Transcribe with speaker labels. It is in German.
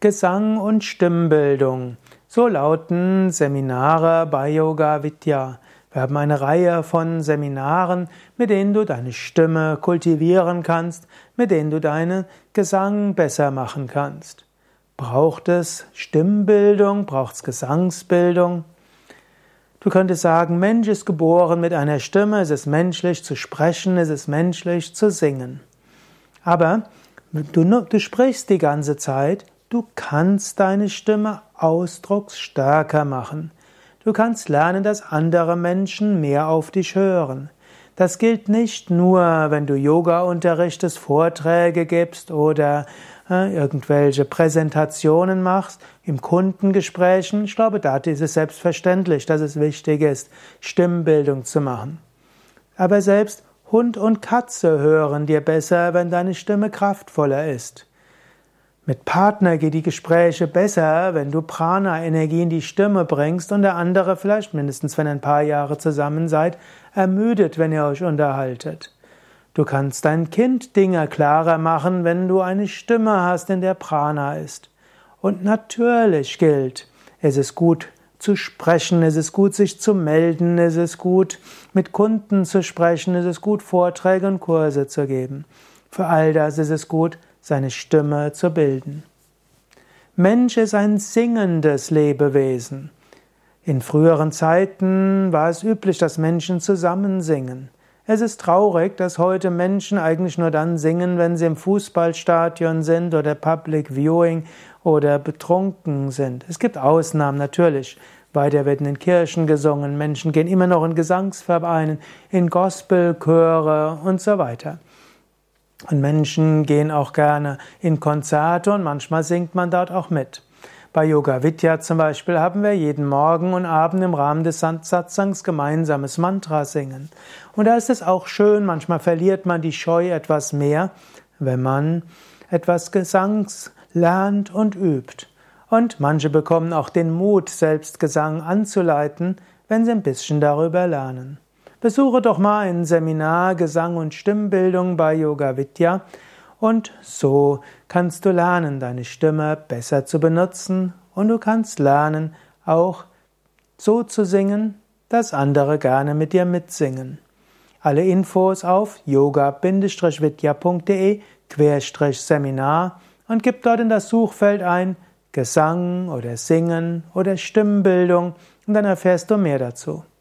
Speaker 1: Gesang und Stimmbildung. So lauten Seminare bei Yoga Vidya. Wir haben eine Reihe von Seminaren, mit denen du deine Stimme kultivieren kannst, mit denen du deinen Gesang besser machen kannst. Braucht es Stimmbildung? Braucht es Gesangsbildung? Du könntest sagen, Mensch ist geboren mit einer Stimme, es ist menschlich zu sprechen, es ist menschlich zu singen. Aber du sprichst die ganze Zeit, du kannst deine Stimme ausdrucksstärker machen. Du kannst lernen, dass andere Menschen mehr auf dich hören. Das gilt nicht nur, wenn du Yoga unterrichtest, Vorträge gibst oder irgendwelche Präsentationen machst, im Kundengesprächen. Ich glaube, da ist es selbstverständlich, dass es wichtig ist, Stimmbildung zu machen. Aber selbst Hund und Katze hören dir besser, wenn deine Stimme kraftvoller ist. Mit Partner geht die Gespräche besser, wenn du Prana-Energie in die Stimme bringst und der andere vielleicht, mindestens wenn ihr ein paar Jahre zusammen seid, ermüdet, wenn ihr euch unterhaltet. Du kannst dein Kind Dinge klarer machen, wenn du eine Stimme hast, in der Prana ist. Und natürlich gilt, es ist gut zu sprechen, es ist gut sich zu melden, es ist gut mit Kunden zu sprechen, es ist gut Vorträge und Kurse zu geben. Für all das ist es gut, seine Stimme zu bilden. Mensch ist ein singendes Lebewesen. In früheren Zeiten war es üblich, dass Menschen zusammen singen. Es ist traurig, dass heute Menschen eigentlich nur dann singen, wenn sie im Fußballstadion sind oder Public Viewing oder betrunken sind. Es gibt Ausnahmen natürlich. Weiter wird in den Kirchen gesungen, Menschen gehen immer noch in Gesangsvereinen, in Gospelchöre und so weiter. Und Menschen gehen auch gerne in Konzerte und manchmal singt man dort auch mit. Bei Yoga Vidya zum Beispiel haben wir jeden Morgen und Abend im Rahmen des Satsangs gemeinsames Mantra singen. Und da ist es auch schön, manchmal verliert man die Scheu etwas mehr, wenn man etwas Gesangs lernt und übt. Und manche bekommen auch den Mut, selbst Gesang anzuleiten, wenn sie ein bisschen darüber lernen. Besuche doch mal ein Seminar Gesang und Stimmbildung bei Yoga Vidya und so kannst du lernen, deine Stimme besser zu benutzen und du kannst lernen, auch so zu singen, dass andere gerne mit dir mitsingen. Alle Infos auf yoga-vidya.de/Seminar und gib dort in das Suchfeld ein Gesang oder Singen oder Stimmbildung und dann erfährst du mehr dazu.